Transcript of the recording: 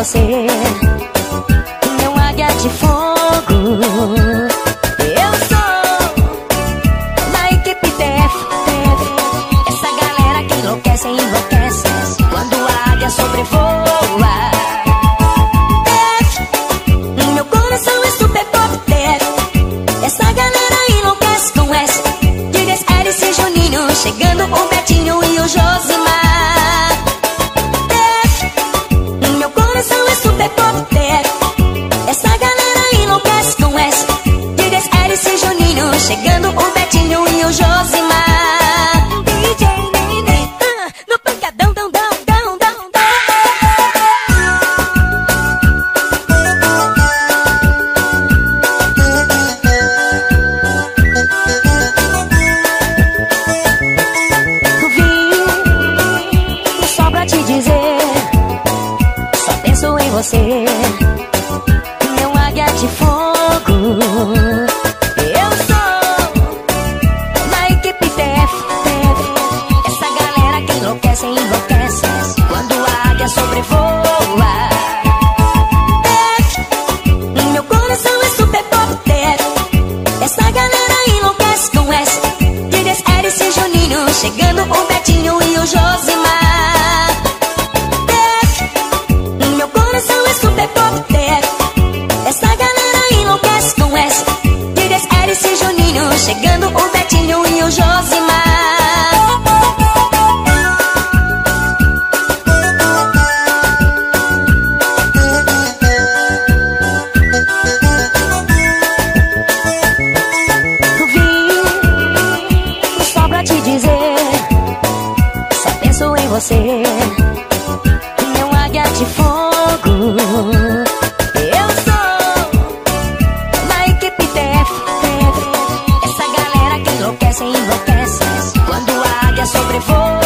você, meu águia de fogo. Eu sou da equipe TF, essa galera que enlouquece, enlouquece quando a águia sobrevoa. TF, meu coração é super pop. TF, essa galera enlouquece com S. Digas Erice e Juninho, chegando o Betinho e o Josimar. TF, meu coração é super pop. TF, essa galera enlouquece com S. Digas Erice e Juninho, chegando o Betinho e o Josimar. DJ Nenê, no pancadão, dão, dão, dão, dão, dão. Vim só pra te dizer, só penso em você, meu águia de fogo. Eu sou da equipe TF, essa galera que enlouquece, enlouquece quando a águia sobrevoa. TF, meu coração é super pop. TF, essa galera enlouquece com S. Digas Erice e Juninho, chegando o Betinho e o Josimar. TF, meu coração é super pop. TF, essa galera enlouquece com S. Digas Erice e Juninho, chegando o Betinho e o Josimar. Vim só pra te dizer, só penso em você, meu águia de fogo. Eu sou da equipe TF, essa galera que enlouquece, enlouquece quando a águia sobrevoa.